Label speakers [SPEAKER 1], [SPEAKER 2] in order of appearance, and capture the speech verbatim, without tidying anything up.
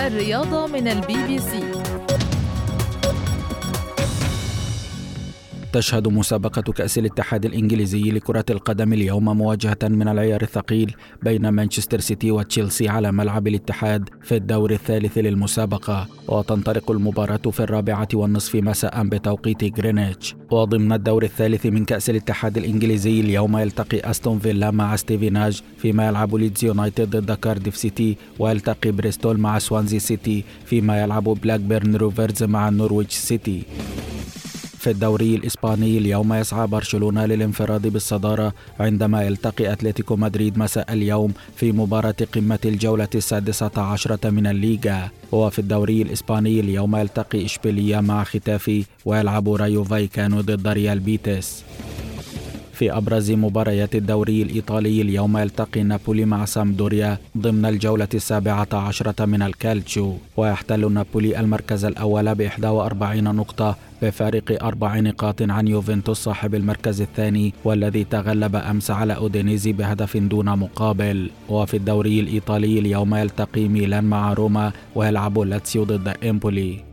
[SPEAKER 1] الرياضة من البي بي سي.
[SPEAKER 2] تشهد مسابقة كأس الاتحاد الإنجليزي لكرة القدم اليوم مواجهة من العيار الثقيل بين مانشستر سيتي وتشيلسي على ملعب الاتحاد في الدور الثالث للمسابقة، وتنطلق المباراة في الرابعة والنصف مساء بتوقيت غرينتش. وضمن الدور الثالث من كأس الاتحاد الإنجليزي اليوم يلتقي أستون فيلا مع ستيفناج، فيما يلعب ليدز يونايتد ضد كارديف سيتي، ويلتقي بريستول مع سوانزي سيتي، فيما يلعب بلاكبيرن روفرز مع نورويتش سيتي. في الدوري الإسباني اليوم يسعى برشلونة للانفراد بالصدارة عندما يلتقي أتلتيكو مدريد مساء اليوم في مباراة قمة الجولة السادسة عشرة من الليغا. وفي الدوري الإسباني اليوم يلتقي إشبيلية مع ختافي، ويلعب رايو فايكانو ضد ريال بيتيس. في أبرز مباريات الدوري الإيطالي اليوم يلتقي نابولي مع سامدوريا ضمن الجولة السابعة عشرة من الكالتشيو، ويحتل نابولي المركز الأول بإحدى وأربعين نقطة بفارق أربع نقاط عن يوفنتوس صاحب المركز الثاني والذي تغلب أمس على أودينيزي بهدف دون مقابل. وفي الدوري الإيطالي اليوم يلتقي ميلان مع روما، ويلعب لاتسيو ضد إمبولي.